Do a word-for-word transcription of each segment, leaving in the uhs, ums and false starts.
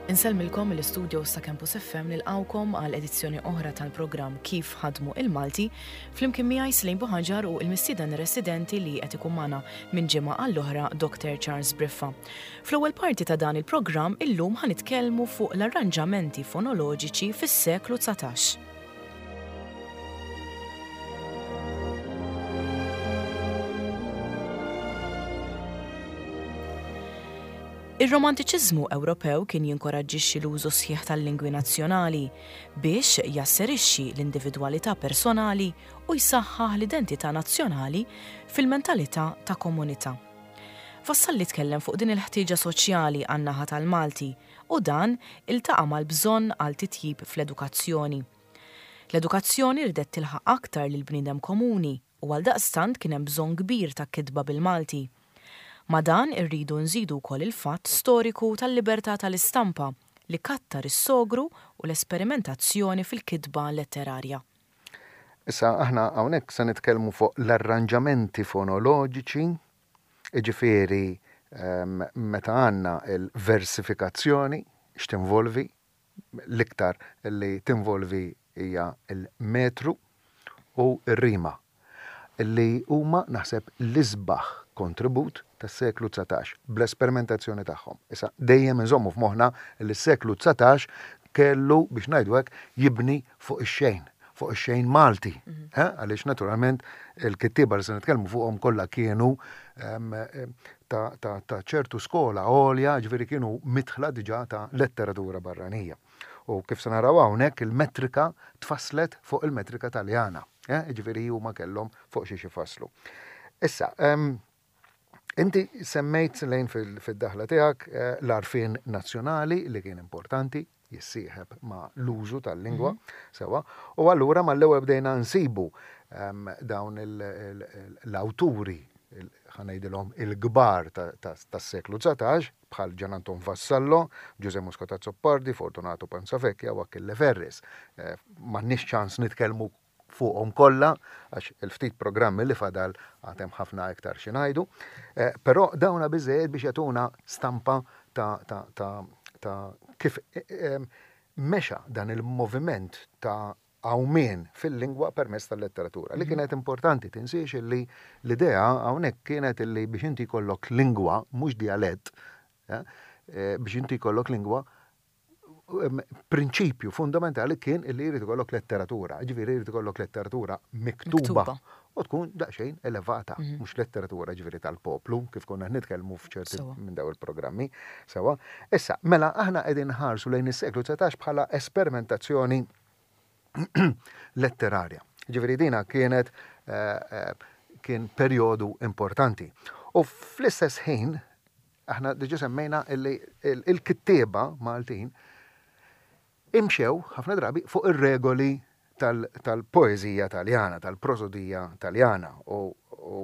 Insellmilkom l-istudio sa Campus F M nilqawkom għal edizzjoni oħra tal-programm Kif ħadmu il-Malti flimkien miegħi Slejn Buħaġar u l-mistieden residenti li qed ikun magħna minn ġimgħa għall-oħra Doktor Charles Briffa. Fl-ewwel parti ta' dan il-programm illum ħanitkellmu fuq l-arranġamenti fonoloġiċi fis-seklu tsatax. Ir-romantiċiżmu Ewropew kien jinkoraġġixxi l-użu sħiħ tal-lingwi nazzjonali biex jasserixxi l-individwalità personali u jsaħħaħ l-identità nazzjonali fil-mentalità ta' komunità. Fassal li tkellem fuq din il-ħtieġa soċjali għan-naħa tal-Malti u dan iltaqa' mal-bżonn għal titjib fl-edukazzjoni. L-edukazzjoni ridet tilħaq aktar lil bniedem komuni u għaldaqstant kien hemm bżonn kbir ta' kitba bil-Malti. Ma dan irridu nżidu wkoll il-fatt storiku tal-libertà tal-istampa li kattar is-sogru u l-esperimentazzjoni fil-kitba letterarja. Issa aħna hawnhekk se nitkellmu fuq l-arranġamenti fonoloġiċi, jiġifieri um, meta għandna l-versifikazzjoni x'tinvolvi, l-iktar li tinvolvi hija l-metru u r-rima, li huma naħseb l-isbaħ kontribut tas-seklu tsatax bl-esperimentazzjoni tagħhom. Issa dejjem inżommu f'moħħna li s-seklu tsatax kellu biex ngħidu hekk jibni fuq ix-xejn, fuq ix-xejn Malti. Għaliex naturalment il-kittieba li se nitkellmu fuqhom kollha kienu ta' ċertu skola għolja, ġifieri kienu midħla diġà ta' letteratura barranija. U kif se naraw hawnhekk il-metrika tfasslet fuq il-metrika Taljana. Ġifieri huma kellhom fuq xi ifasslu. Issa, inti semmejt lejn fil-daħla tiegħek l-arfien nazzjonali li kien importanti, jissieħeb ma' l-użu tal-lingwa, sewa, u allura mal-ewwel bdejna nsibu dawn l-awturi, ħanejdilhom il-kbar tas-seklu tsatax, bħal Gian Anton Vassallo, Giuseppe Moscota Zoppardi, Fortunato Panzavecchia u Achille Ferris. M'għandniex ċans nitkellmu fuqhom kollha għax il-ftit programmi li fadal għatem ħafna iktar xi ngħidu, però dawna biżejjed biex jagħtuna stampa ta' kif mexa dan il-moviment ta' għawmien fil-lingwa permezz tal-letteratura. Li kienet importanti tinsiex li l-idea hawnhekk kienet li biex inti jkollok lingwa mhux dialett, biex inti jkollok lingwa prinċipju fundamentali kien illi jrid ikollok letteratura, ġifieri jrid ikollok letteratura miktuba u tkun daqsxejn elevata, mhux letteratura ġifieri tal-poplu kif konna nitkellmu f'ċerti minn daw il-programmi, sewa. Issa, mela aħna qegħdin nħarsu lejn is-seklu tsatax bħala esperimentazzjoni letterarja. Ġifieri dina kienet kien perjodu importanti. U fl-istess ħin aħna diġà semmejna il-kittieba Maltin imxew ħafna drabi fuq ir-regoli tal-poeżija Taljana, tal-prosodija Taljana u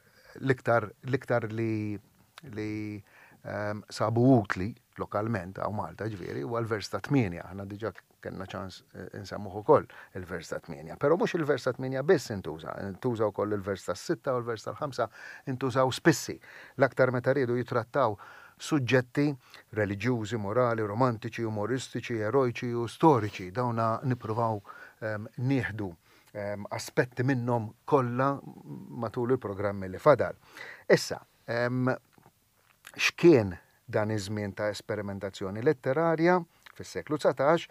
l-iktar li sabu utli lokalment għaw Malta ġifieri u għal-vers ta' tminja, aħna diġà kellna ċans insemmuh ukoll il-vers ta' tminja, però mhux il-vers ta' tminja biss intuża, intuża wkoll il-vers tas-sitta u l-vers tal-ħamsa intużaw spissi. L-aktar meta riedu jitrattaw suġġetti reliġjużi, morali, romantiċi, umoristiċi, eroiċi u storiċi. Dawna nippruvaw nieħdu aspetti minnhom kollha matul il-programmi li fadal. Issa, x'kien dan iż-żmien ta' esperimentazzjoni letterarja fis-seklu tsatax,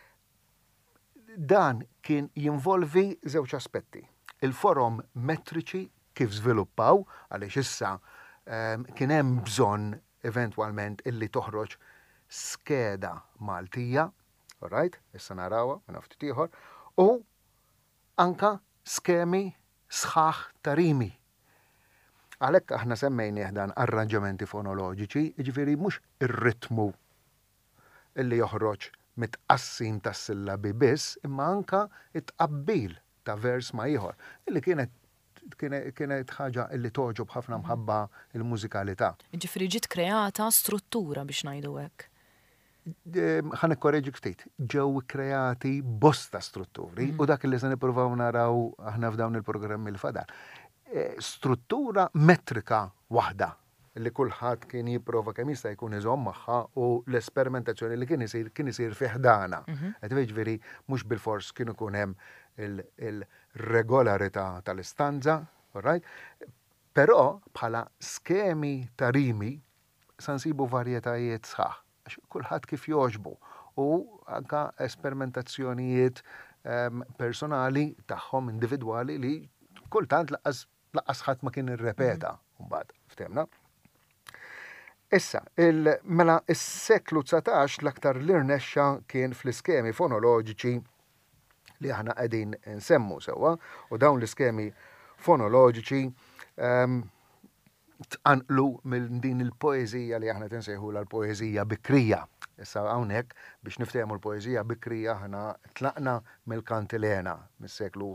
dan kien jinvolvi żewġ aspetti. Il-forom metriċi kif żviluppaw għaliex issa kien hemm bżonn eventwalment illi toħroġ skeda Maltija, all right, issa narawha minn ftit ieħor, u anka skemi sħaħ ta' rimi. Għalhekk aħna semmejnieh dan arranġamenti fonoloġiċi, jiġifieri mhux ir-ritmu illi joħroġ mitqassim tas-sillabi biss, imma anka it-tqabbil ta' vers ma' ieħor, illi kienet kienet ħaġa illi toġob ħafna mħabba il-mużikalità. Ġifieri ġiet kreata struttura biex ngħidu hekk. Ħan ikkorreġi ftit. Ġew kreati bosta strutturi u dak li se nippruvaw naraw aħna f'dawn il-programmi l fadal. Struttura metrika waħda li kulħadd kien jipprova kemm jista' jkun iżomm magħha u l-esperimentazzjoni li kien isir kien isir fi ħdana. Qed jiġifieri mhux bil-fors kien ikun hemm il-regolarità tal-istanza, alright? Però bħala skemi ta' rimi sa nsibu varjetajiet sħaħ, għax kulħadd kif jogħġbu u anke esperimentazzjonijiet personali tagħhom individwali li kultant laqqas laqqas ħadd ma kien irrepeta mbagħad, ftemna? Issa, mela is-seklu tsatax l-aktar l-irnexxa kien fl-iskemi fonoloġiċi li aħna qegħdin nsemmu sewwa u dawn l-iskemi fonoloġiċi tqanqlu minn din il-poeżija li aħna tinsejħula l-poeżija bikrija. Issa hawnhekk biex niftehmu l-poeżija bikrija aħna tlaqna mill-kantilena mis-seklu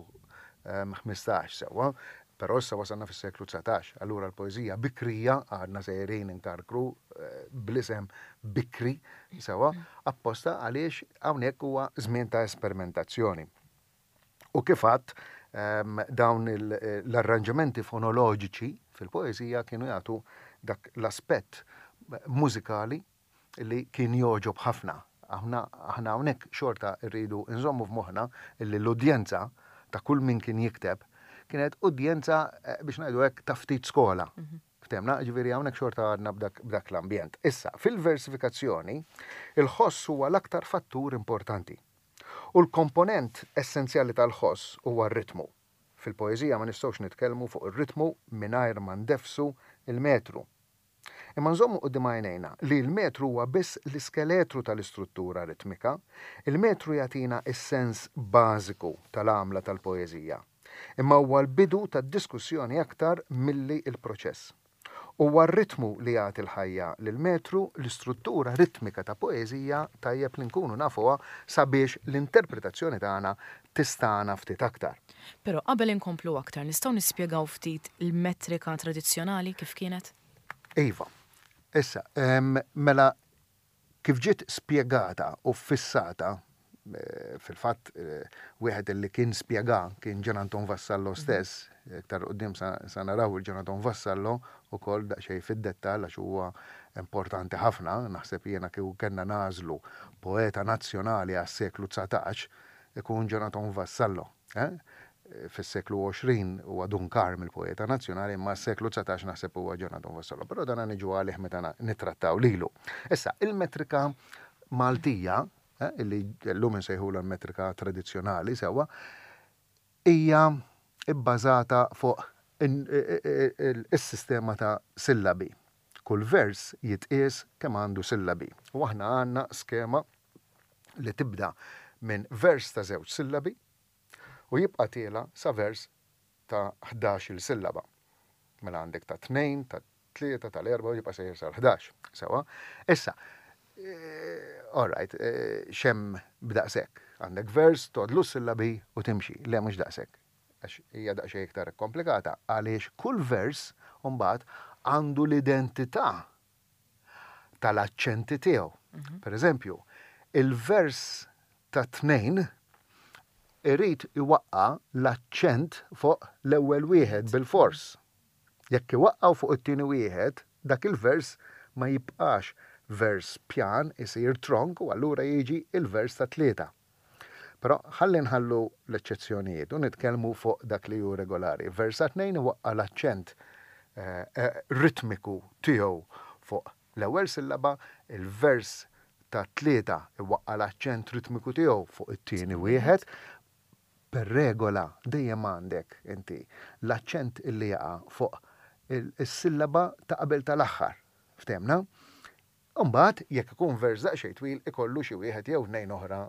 ħmistax sewwa. Però issa wasalna fis-seklu tsatax, allura l-poeżija bikrija għadna sejrin inkarkru bl-isem bikri sewa apposta għaliex hawnhekk huwa żmien ta' esperimentazzjoni. U kif għadd dawn l-arranġamenti fonoloġiċi fil-poeżija kienu jagħtu dak l-aspett mużikali li kien jogħġob ħafna. Aħna hawnhekk xorta rridu nżommu f'moħħna li l-udjenza ta' kull min kien jikteb kienet udjenza biex ngħidu hekk ta' ftit skola. Ftemna, ġifieri hawnhekk xorta għadna b'dak l-ambjent. Issa, fil-versifikazzjoni, il-ħoss huwa l-aktar fattur importanti. U l-komponent essenzjali tal-ħoss huwa r-ritmu. Fil-poeżija ma nistgħux nitkellmu fuq ir-ritmu mingħajr ma ndefsu il-metru. Imma nżommu quddiem għajnejna li l-metru huwa biss l-iskeletru tal-istruttura ritmika, il-metru jagħtina is-sens bażiku tal-għamla tal-poeżija. Imma huwa l-bidu tad-diskussjoni aktar milli il-proċess. Huwa r-ritmu li jagħti l-ħajja lill-metru l-istruttura ritmika ta' poeżija tajjeb li nkunu nafuha sabiex l-interpretazzjoni tagħna tistana ftit aktar. Però qabel inkomplu aktar nistgħu nispjegaw ftit il-metrika tradizzjonali kif kienet? Iva. Issa, mela kif ġiet spjegata u fissata fil-fatt wieħed li kien spjega kien Gian Anton Vassallo stess, iktar qudiem sa naraw il-Gian Anton Vassallo ukoll daqsxejn fid-dettall għax huwa importanti ħafna, naħseb jiena kieku kellna nażlu poeta nazzjonali għas-seklu tsatax ikun Gian Anton Vassallo. Fis-seklu għoxrin huwa Dunkar mill-poeta nazzjonali, imma s-seklu tsatax naħseb huwa Gian Anton Vassallo, però dan niġu għalih meta nittrattaw lilu. Issa, il-metrika Maltija illi llum insejħula l-metrika tradizzjonali sewwa hija bbażata fuq is-sistema ta' sillabi. Kull vers jitqies kemm għandu sillabi. U aħna għandna skema li tibda minn vers ta' żewġ sillabi u jibqa' tiela sa vers ta' ħdax-il sillaba. Mela għandek ta' tnejn, ta' tlieta, tal-erba' u jibqa' sejjer sa' ħdax. Sewwa. Issa, all right, xem b'daqshekk. Għandek vers, todlu s-sillabi u timxi. Le mhux daqshekk. Għax hija daqsxejn iktar komplikata għaliex kull vers mbagħad għandu l-identità tal-aċċenti tiegħu. Pereżempju, il-vers ta' tnejn irid iwaqqa l-aċċent fuq l-ewwel wieħed bil-fors. Jekk iwaqqaw fuq it-tieni wieħed, dak il-vers ma jibqax vers pjan isir tronk u allura jiġi il-vers ta' tlieta. Però ħalli nħallu l-eċċezzjonijiet u nitkellmu fuq dak li hu regolari. Vers ta' tnejn iwaqqa l-aċċent ritmiku tiegħu fuq l-ewwel sillaba, il-vers ta' tlieta iwaqqa l-aċċent ritmiku tiegħu fuq it-tieni wieħed. Per regola dejjem għandek inti l-aċċent illi jaqa' fuq is-sillaba ta' qabel tal-aħħar. Ftemna? Mbagħad jekk ikun vers daqsxejn twil ikollu xi wieħed jew tnejn oħra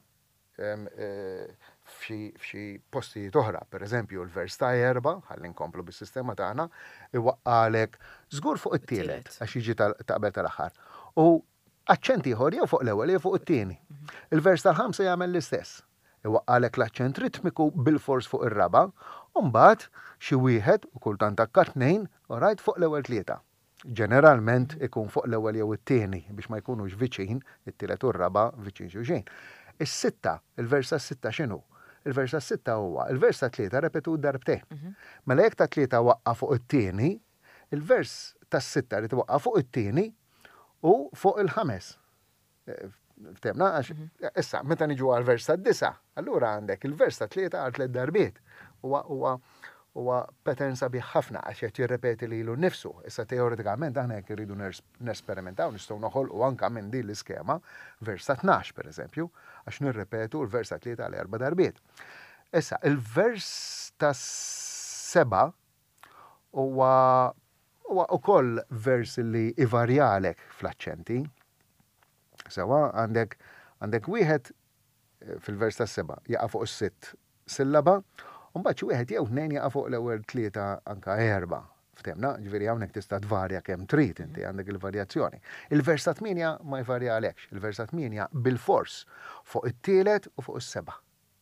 f'xi postijiet oħra. Pereżempju l-vers ta' erba', ħalli nkomplu bis-sistema tagħna, iwaqqalek żgur fuq it-tielet għax jiġi ta' qabel tal-aħħar. U aċċent ieħor jew fuq l-ewwel jew fuq it-tieni. Il-vers tal-ħamsa jagħmel l-istess. Iwaqqalek l-aċċent ritmiku bil-fors fuq ir-raba', u mbagħad xi wieħed u kultant akka tnejn orajt fuq l-ewwel tlieta. Ġeneralment ikun fuq l-ewwel jew it-tieni biex ma jkunux viċin, it-tielet u r-raba' viċin xulxin. Is-sitta, il-vers tas-sitta x'inhu? Il-vers tas-sitta huwa il-vers ta' tlieta repetu darbtejn. Mela jekk ta' tlieta waqqa fuq it-tieni, il-vers tas-sitta li tibqa' fuq it-tieni u fuq il-ħames. Ftemna, għax issa, meta niġu għal-vers tad-disa, allura għandek il-vers ta' tlieta għal tliet darbiet. Huwa pattern sabiħ ħafna għax qed jirrepeti lilu nnifsu. Issa teoretikament aħna jekk irridu nesperimentaw nistgħu noħolqu anke minn din l-iskema vers ta' tnax pereżempju, għax nirrepetu l-vers ta' tlieta għal erba' darbiet. Issa, il-vers ta' seba' huwa huwa wkoll vers li ivarjalek fl-aċċenti. Sewa, għandek għandek wieħed fil-vers ta' seba' jaqa' fuq is-sitt sillaba, u mbagħad xi wieħed jew tnejn jaqa' fuq l-ewwel tlieta anke erba'. Ftemna, ġifieri hawnhekk tista' tvarja kemm trid inti għandek il-varjazzjoni. Il-vers ta' tminja ma jvarjalekx, il-vers ta' tminja bil-fors fuq it-tielet u fuq is-seba'.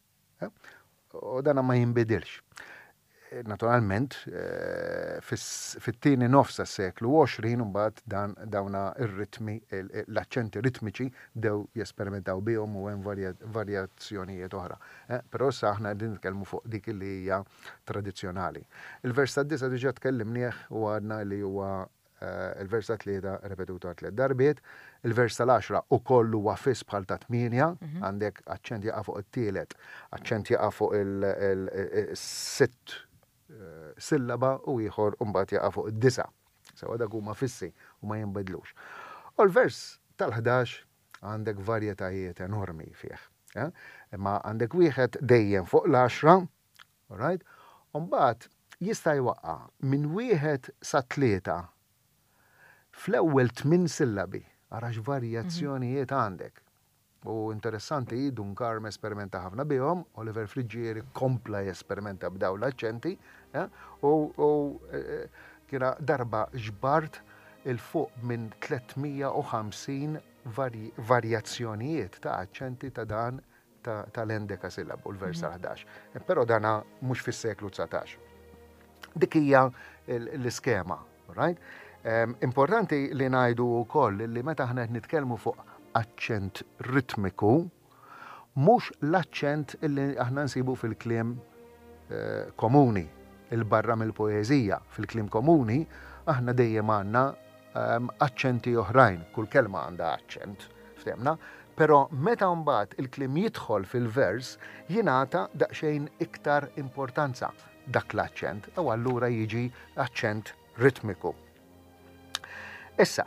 U dan ma jinbidilx. Naturalment, fit-tieni nofs tas-seklu għoxrin mbagħad dan dawna ir-ritmi, l-aċċenti ritmiċi dew jesperimentaw bihom u hemm varjazzjonijiet oħra. Però issa aħna qegħdin nitkellmu fuq dik li hija tradizzjonali. Il-vers tad-disa diġà tkellimnieh u għadna li huwa il-vers ta' tlieta repetuta għal tliet darbiet, il-vers tal-għaxra ukoll huwa fiss bħal ta' tminja, għandek aċċent jaqa' fuq it-tielet, aċċent jaqa' fuq il-sitt sillaba u ieħor mbagħad jaqa' fuq id-disa. Sewa dak huma fissi u ma jinbidlux. U l-vers tal-ħdax għandek varjetajiet enormi fih. Imma għandek wieħed dejjem fuq l-għaxra, alright? U mbagħad jista' jwaqqa' minn wieħed sa tlieta fl-ewwel tmien sillabi, għarax varjazzjonijiet għandek. U interessanti, Dunkarm esperimenta ħafna bihom, Oliver Frigieri kompla jesperimenta b'daw l-aċċenti, u kiena darba ġbart il-fuq minn tlietmija u ħamsin varjazzjonijiet ta' aċċenti ta' dan tal-endekasillabu, l-vers ħdax. Però dana mhux fis-seklu tsatax. Dik hija l-iskema, right? Importanti li ngħidu wkoll li meta aħna qed nitkellmu fuq aċċent ritmiku, mhux l-aċċent li aħna nsibu fil-kliem komuni, il-barra mill-poeżija. Fil-kliem komuni aħna dejjem għandna aċċenti oħrajn, kull kelma għandha aċċent, ftemna, però meta mbagħad il-kliem jidħol fil-vers jingħata daqsxejn iktar importanza dak l-aċċent, u allura jiġi aċċent ritmiku. Issa,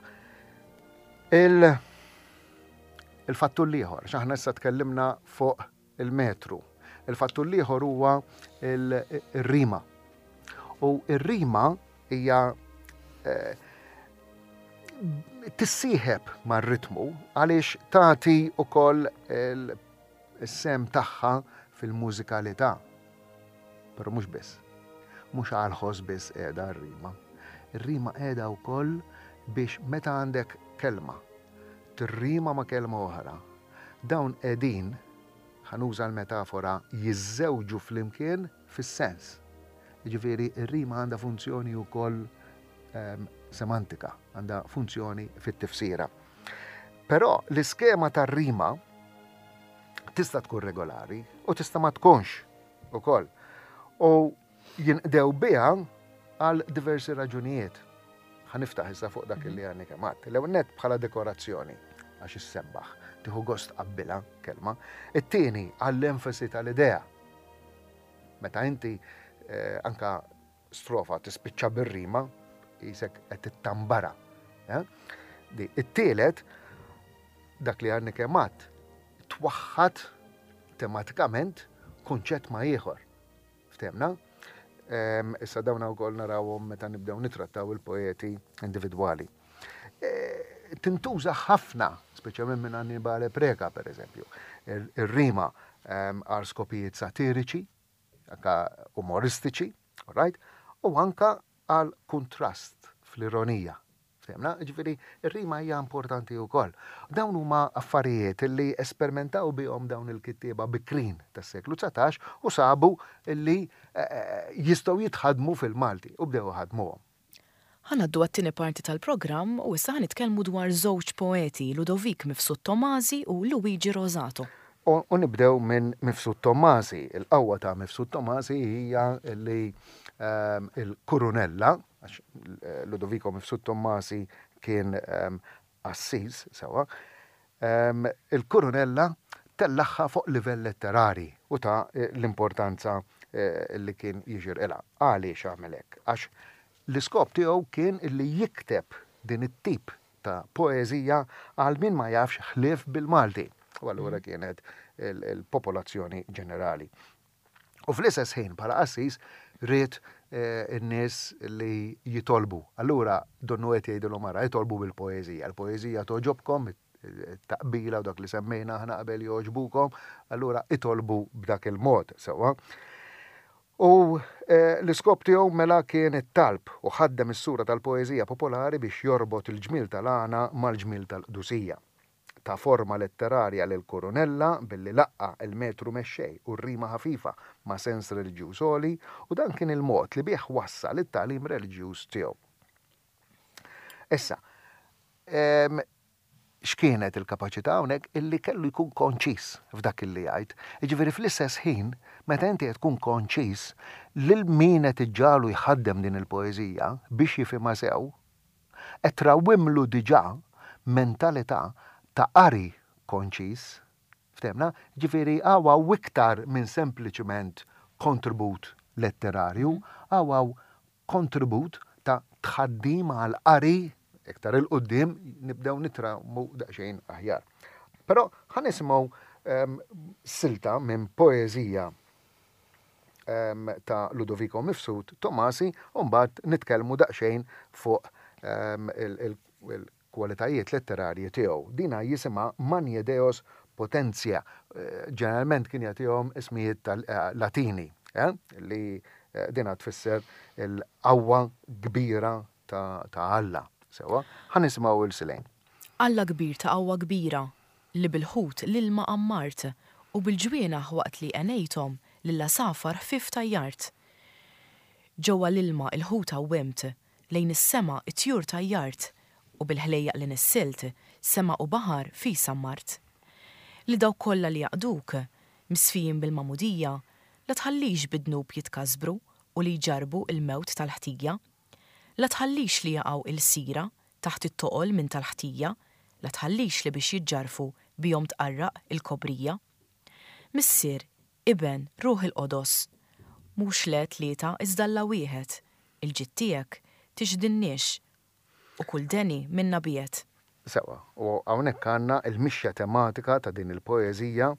il-fattur l-ieħor, x'aħna issa tkellimna fuq il-metru. Il-fattur l-ieħor huwa il-rima. U il-rima hija tissieħeb mar-ritmu għaliex tagħti wkoll is-sem tagħha fil-mużikalità. Però mhux biss. Mhux għal-ħoss biss qiegħda r-rima. Ir-rima qiegħda wkoll biex meta għandek kelma tirrima ma' kelma oħra. Dawn qegħdin, ħanuża l-metafora, jiżżewġu flimkien fis-sens. Jiġifieri r-rima għandha funzjoni wkoll semantika, għandha funzjoni fit-tifsira. Però l-iskema tar-rima tista' tkun regolari u tista' ma tkunx ukoll. U jinqdew biha għal diversi raġunijiet. Ħaniftaħ issa fuq dak li għandni kemm għadt. L-ewwel nett bħala dekorazzjoni għax issembaħ, tieħu gost qabbilha kelma. It-tieni għall-enfasi tal-idea. Meta inti anka strofa tispiċċa bir-rima, isek qed tittambara. It-tielet dak li għandni kemm għadd twaħħad tematikament kunċett ma' ieħor. Ftemna? Issa dawna wkoll narawhom meta nibdew nitrattaw il-poeti individwali. Tintuża ħafna, speċjalment minn Annibale Preka pereżempju, ir-rima għal skopijiet satiriċi, anke umoristiċi, right? U anke għal kontrast fl-ironija. Ftemna? Ġifieri ir-rima hija importanti wkoll. Dawn huma affarijiet li esperimentaw bihom dawn il-kittieba bikrin tas-seklu tsatax u sabu li jistgħu jitħadmu fil-Malti u bdew ħadmuhom. Ħanaddu għat-tieni parti tal-programm u issa ħanitkellmu dwar żewġ poeti, Ludovic Mifsud Tomasi u Luigi Rosato. U nibdew minn Mifsud Tomasi. Il-qawwa ta' Mifsud Tomasi hija li il-Kurunella, għax Ludovico Mifsud Tommasi kien assis, sewa, il-Kurunella tellaħħa fuq livell letterari u ta' l-importanza li kien jiġir ila. Għaliex għamelek? Għax l-iskop tiegħu kien li jikteb din it-tip ta' poezija għal min ma jafx ħlief bil-Malti. U allura kienet il-popolazzjoni ġenerali. U fl-istess ħin bħala assis rrit in-nies li jitolbu. Allura donnu qed jgħidulhom ara jitolbu bil-poeżija. Il-poeżija toġobkom, taqbila u dak li semmejna aħna qabel joġbukom, allura itolbu b'dak il-mod sewwa. U l-iskop tiegħu mela kien it-talb u ħaddem is-sura tal-poeżija popolari biex jorbot il-ġmil tal-għana mal-ġmil tal-qdusija. Ta' forma letterarja lil Kurunella billi laqqa il-metru mexxej u r-rima ħafifa ma' sens reliġjuż oli u dan kien il-mod li bih wassal it-tagħlim reliġjuż tiegħu. Issa, x'kienet il-kapaċità hawnhekk illi kellu jkun konċis f'dak illi jgħid. Jiġifieri fl-istess ħin, meta inti qed tkun konċis lil min qed iġġalu jħaddem din il-poeżija biex jifhimha sew, qed trawwimlu diġà mentalità ta' qari konċis, ftemna, ġifieri għawa iktar minn sempliċement kontribut letterarju, għawa kontribut ta' tħaddim għal qari iktar il-qoddim nibdew nitrawmu daqsxejn aħjar. Però ħan nisimgħu silta minn poeżija ta' Ludovico Mifsud Tommasi u mbagħad nitkellmu daqsxejn fuq il-kwalitajiet letterarji tiegħu. Dina jisimha Manie Deos Potentia. Ġeneralment kien jagħtihom ismijiet tal-Latini, li dina tfisser il-qawwa kbira ta' Alla. Sewa, ħan nisimgħu il-silejn. Alla kbir ta' qawwa kbira li bil-ħut l-ilma ammart u bil-ġwienaħ waqt li għenejthom lilla safar ħfif tajjart. Ġewwa l-ilma il-ħut għawwemt lejn is-sema it-tjur tajjart u bil-ħlejjaq li nissilt sema u baħar fi sammart. Li daw kollha li jaqduk misfijin bil-mamudija la tħallix bidnub jitkasbru u li jġarbu il-mewt tal-ħtija. La tħallix li jaqgħu il-sira taħt it-toqol minn tal-ħtija, la tħallix li biex jiġġarfu bihom tqarraq il-kobrija. Missier, iben, ruħ il-qodos, mhux le tlieta iżda alla wieħed, il-ġid tiegħek tixdinniex u kull deni minna biet. Sewa, u hawnhekk għandna l-mixja tematika ta' din il-poeżija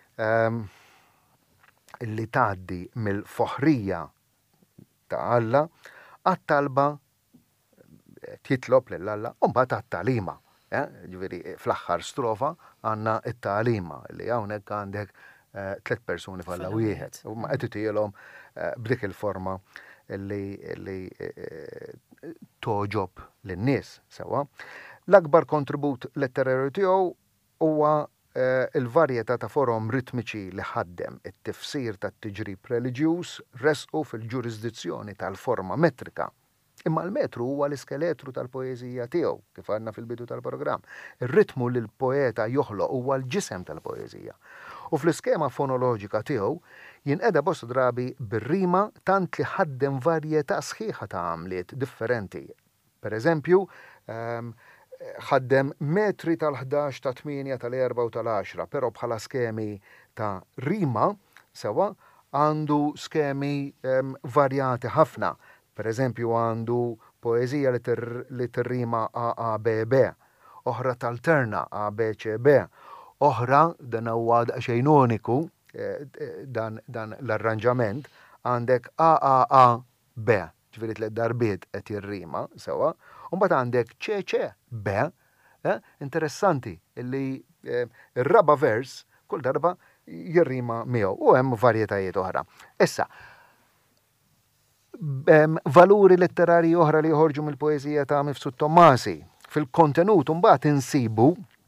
li tgħaddi mill-foħrija ta' Alla għat-talba titlob lill-Alla u mbagħad għat-talima. Ġifieri fl-aħħar strofa għandna t-talima li hawnhekk għandek tliet persuni f'Alla wieħed. U ma qed itielhom b'dik il-forma li toġob lin-nies sewwa. L-akbar kontribut letterarju tiegħu huwa il-varjetà ta' forom ritmiċi li ħaddem it-tifsir tat-tiġrib reliġjuż resqu fil-ġurisdizzjoni tal-forma metrika. Imma l-metru huwa l-iskeletru tal-poeżija tiegħu, kif għandna fil-bidu tal-programm. Ir-ritmu li l-poeta joħloq huwa l-ġisem tal-poeżija. U fl-iskema fonoloġika tiegħu jinqeda bosta drabi bir-rima tant li ħaddem varjetà sħiħa ta' għamliet differenti. Per eżempju, ħaddem metri tal-ħdax, ta' tminja, tal-erba' u tal-għaxra, però bħala skemi ta' rima sewa għandu skemi varjati ħafna. Per eżempju għandu poeżija li tirrima A A B B, oħra talterna A B C B, oħra dan huwa daqsxejn uniku dan l-arranġament għandek A A A B, ġifieri tliet darbiet qed jirrima sewa. Mbagħad għandek C C B, interessanti, illi ir-raba vers kull darba jirrima miegħu u hemm varjetajiet oħra. Issa, valuri letterarji oħra li joħorġu mill-poeżija ta' Mifsud Tommasi. Fil-kontenut mbagħad insibu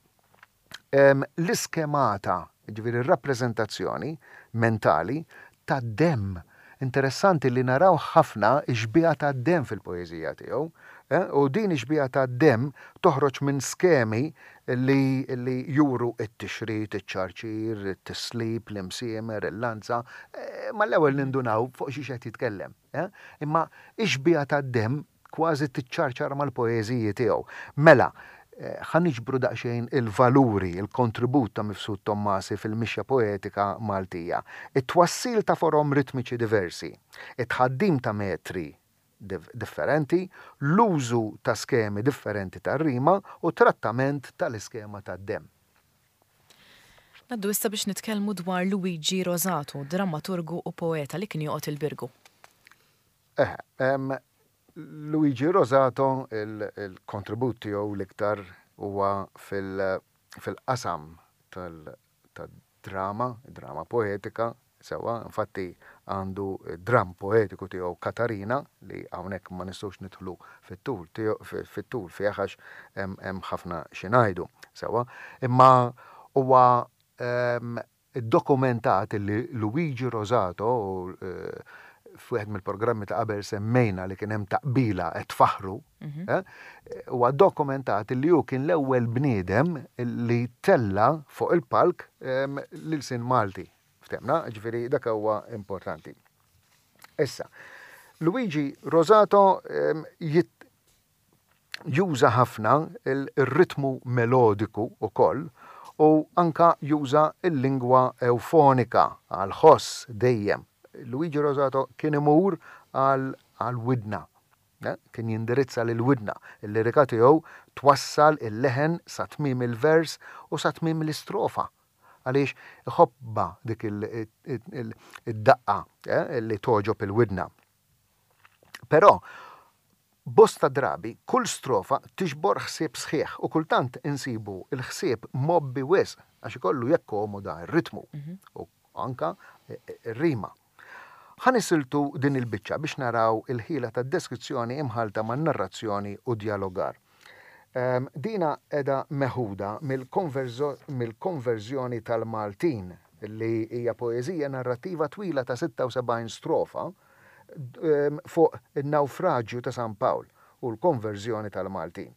l-iskemata, ġifieri r-rappreżentazzjoni mentali ta' dem. Interessanti li naraw ħafna xbija ta' dem fil-poeżija tiegħu. U din ixbija ta' dem toħroġ minn skemi li juru it-tixrid, it-ċarċir, it-tislib, l-imsiemer, il-lanza, ma l-ewwel nindunaw fuq xi qed jitkellem. imma ixbija tad-dem kważi tiċċarċar mal-poeżiji tiegħu. Mela, ħaniġbru daqsxejn il-valuri, il-kontribut ta' Mifsud Tommasi fil-mixja poetika Maltija. It-twassil ta' forom ritmiċi diversi, it-ħaddim ta' metri differenti, l-użu ta' skemi differenti ta' rima u trattament tal-iskema ta' dem. Naddu issa biex nitkellmu dwar Luigi Rosato, drammaturgu u poeta li kien joqgħod il-Birgu. Eh, um, Luigi Rosato, il-kontribut tiegħu l-iktar huwa fil-qasam tal-drama, drama poetika, sewa, infatti għandu dram poetiku tiegħu Katarina li hawnhekk ma nistgħux nidħlu fit-tul fit-tul fih għax hemm ħafna xi ngħidu, sewa, imma huwa dokumentat li Luigi Rosato f'wieħed mill-programmi ta' qabel semmejna li kien hemm taqbila qed faħru, huwa dokumentat li hu kien l-ewwel bniedem li tella fuq il-palk lil-sin Malti. Ftemna, ġifieri dak huwa importanti. Issa, Luigi Rosato juża ħafna il-ritmu melodiku ukoll u anka juża il-lingwa eufonika għal-ħoss dejjem. Luigi Rosato kien imur għal-widna, kien jindirizza l-widna. Il-lirika tiegħu twassal il-leħen sa tmiem il-vers u sa tmiem l-istrofa. Għaliex iħobba dik id-daqqa li toġob il-widna. Però bosta drabi kull strofa tixbor ħsieb sħiħ u kultant insibu il-ħsieb mobbi wisq għax ikollu jekkomoda r-ritmu u anka r-rima. Ħanisiltu din il-biċċa biex naraw il-ħila tad deskrizzjoni imħalta man narrazzjoni u dialogar. Um, dina edha meħuda mill-konverżjoni tal-Maltin li hija poeżija narrativa twila ta' sitta u sebgħin strofa um, fuq il-nawfraġġju ta' San Pawl u l-konverżjoni tal-Maltin.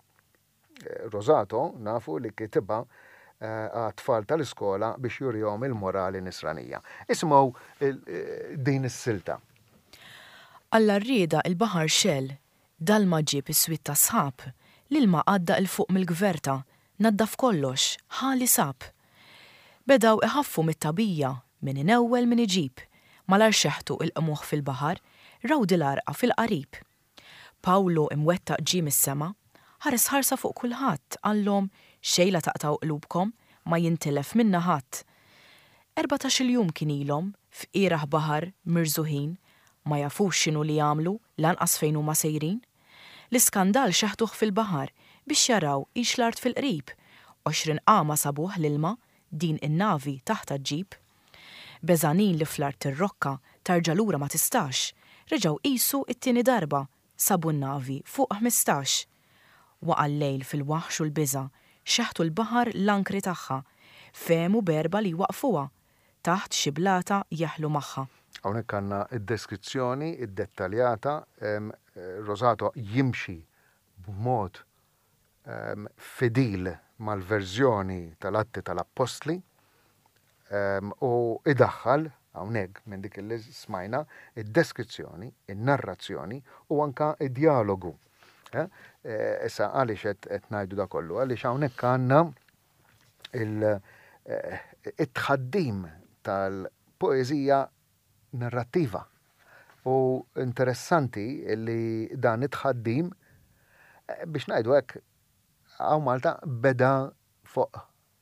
Rosato nafu li kitibha għat-tfal tal-iskola biex jurjom il-morali nisranija. Ismaw din is-silta. Alla rrieda il-baħar xell, dalma ġib is-swit ta' sħab, l-ilma għadda il-fuq mill-gverta, naddaf kollox, ħali sab. Bedaw iħaffu mit-tabija, min inewwel min iġib, malar xeħtu il-qmuħ fil-baħar, rawdi l-arqa fil-qarib. Pawlo imwettaq ġi mis-sema, ħares ħarsa fuq kulħadd, għallhom xejla taqtaw qlubkom ma jintilef minna ħadd. Erbatax il-jum kien ilhom f'qieraħ baħar mirżuħin, ma jafux x'inhu li jagħmlu lanqas fejn huma sejrin. L-iskandal xeħtuh fil-baħar biex jaraw ix l-art fil-qrib, għoxrin qama sabuh l-ilma din in-navi taħt ġib. Beżanin li fl-art ir-rokka tarġa' lura ma tistax, reġgħu qisu it-tieni darba sabu n-navi fuq ħmistax. Waqa' l-lejl fil-waħx u l-biża' xeħtu l-baħar l-ankri tagħha, fehmu berba li waqfuha, taħt xi blata jaħlu magħha. Hawnhekk għandna id-deskrizzjoni id-dettaljata, Rosato jimxi b'mod fidil mal-verżjoni tal-Atti tal-Apostli u idaħħal hawnhekk minn dik li smajna id-deskrizzjoni, in-narrazzjoni u anka id-dialogu. Issa għaliex qed ngħidu da kollu, għaliex hawnhekk għandna it-tħaddim tal-poeżija narrattiva. U interessanti li dan it-tħaddim biex ngħidu hekk hawn Malta beda fuq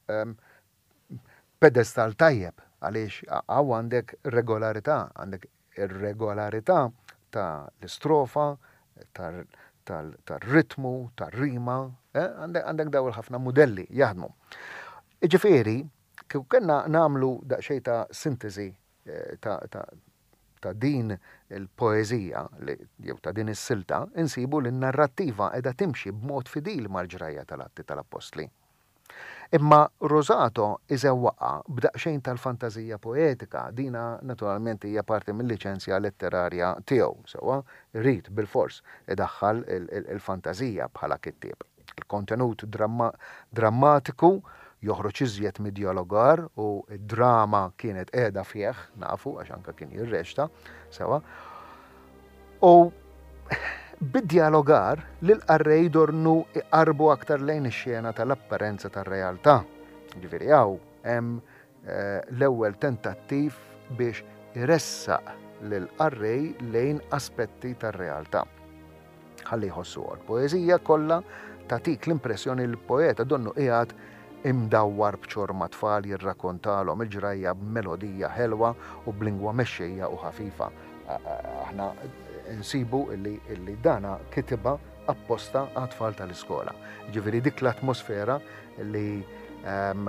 pedestal tajjeb għaliex hawn għandek regolarità, għandek ir-regolarità ta' l-istrofa, tal-ritmu, tal-rima, għandek dawl ħafna modelli jaħdmu. Ġifieri, kif kellna nagħmlu daqsxejn ta' sintesi ta' din il-poeżija jew ta' din is-silta, insibu li n-narrattiva qiegħda timxi b'mod fidil mal-ġrajja tal-Atti tal-Apostli. Imma Rosato iżewwaqa b'daqsxejn tal-fantażija poetika, dina naturalment hija parti mill-liċenzja letterarja tiegħu, sewwa rrid bil-fors idaħħal il-fantażija bħala kittieb. Il-kontenut drammatiku joħroġ iżjed mid-dialogar u d-drama kienet qiegħda fih, nafu għax anke kien jirreċta, sewwa. U bid-dialogar l-qarrej dornu iqarbu aktar lejn ix-xena tal-apparenza tar-realtà. Ġifieri hawn hemm l-ewwel tentattiv biex iressaq lill-qarrej lejn aspetti tar-realtà. Ħalli jħossu l-poeżija kollha tagħtik l-impressjoni li l-poeta donnu qiegħed imdawwar b'ċorma tfal jirrakkontalhom il-ġrajja b'melodija ħelwa u b'lingwa mexxejja u ħafifa. Aħna nsibu illi, illi dana kitiba apposta għat-tfal tal-iskola. Ġifieri dik l-atmosfera li um,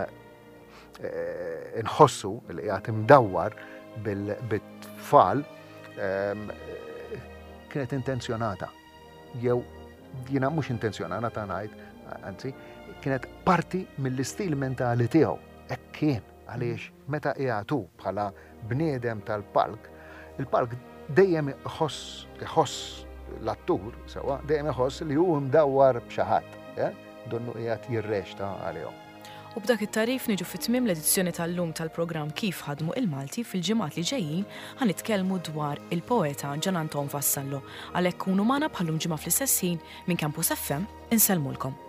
nħossu li qiegħed imdawwar bil-tfal um, kienet intenzjonata. Jew jiena mhux intenzjonata ngħid, anzi, kienet parti mill-istil mentali tiegħu. Hekk kien għaliex meta qiegħdu bħala bniedem tal-palk, il-palk dejjem iħoss iħoss l-attur sewa dejjem iħoss li hu mdawwar b'xi ħadd, eh? Donnu qiegħed jirrexta għalihom. U b'dak it-tarif niġu fit-tmiem l-edizzjoni tal-lum tal-programm Kif ħadmu il-Malti fil-ġimgħat li ġejjin ħanitkellmu dwar il-poeta Gian Anton Vassallo. Għalhekk kunu magħna bħallum ġimgħa fl-istess ħin minn Campus F M insellmulkom.